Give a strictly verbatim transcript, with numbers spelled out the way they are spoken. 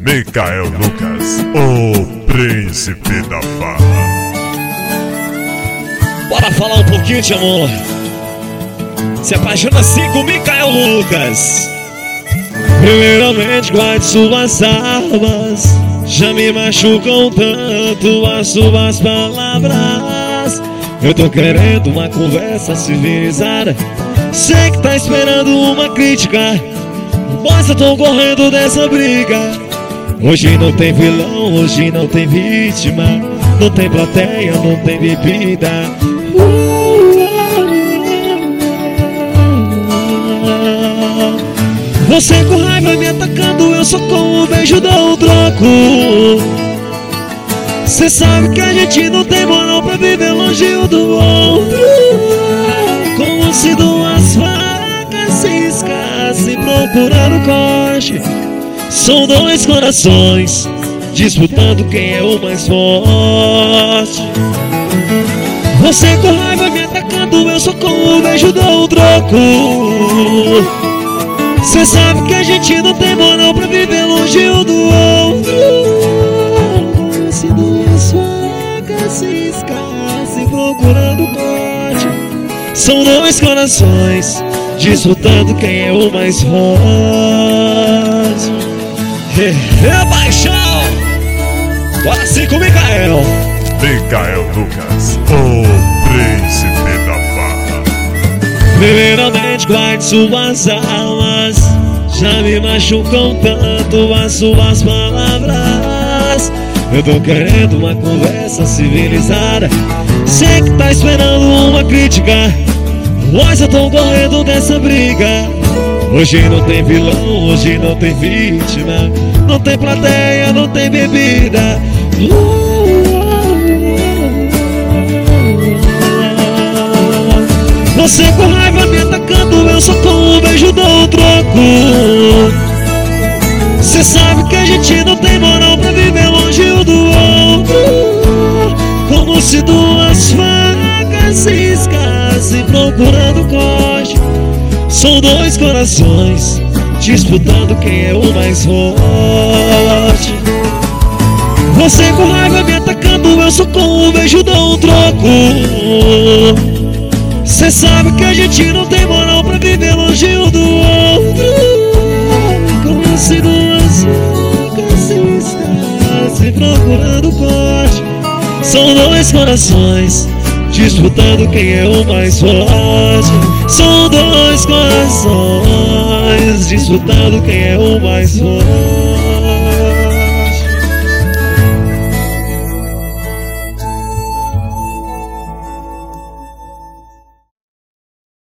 Micael Lucas, o príncipe da farra. Bora falar um pouquinho de amor. Se apaixona assim com Micael Lucas. Primeiramente guarde suas armas, já me machucam tanto as suas palavras. Eu tô querendo uma conversa civilizada, sei que tá esperando uma crítica, mas eu tô correndo dessa briga. Hoje não tem vilão, hoje não tem vítima, não tem plateia, não tem bebida. Você com raiva me atacando, eu só com um beijo dou um troco. Cê sabe que a gente não tem moral pra viver longe um do outro. Como se duas facas se escassem procurando corte. São dois corações disputando quem é o mais forte. Você com raiva me atacando, eu só com um beijo dou um troco. Cê sabe que a gente não tem moral pra viver longe um do outro. Se duas facas se escassem procurando corte. São dois corações disputando quem é o mais forte. É paixão! Bora assim com o Micael. Micael Lucas, o príncipe da farra. Primeiramente guarde suas almas, já me machucam tanto as suas palavras. Eu tô querendo uma conversa civilizada, sei que tá esperando uma crítica, mas eu tô correndo dessa briga. Hoje não tem vilão, hoje não tem vítima, não tem plateia, não tem bebida. Você com raiva me atacando, eu só com um beijo dou um troco. Cê sabe que a gente não tem moral pra viver longe um do outro. Como se duas facas se escassem procurando corte. São dois corações disputando quem é o mais forte. Você com raiva me atacando, eu só com um beijo dou um troco. Cê sabe que a gente não tem moral pra viver longe um do outro. Como se duas facas se escassem procurando corte. São dois corações disputando quem é o mais forte. São dois corações disputando quem é o mais forte.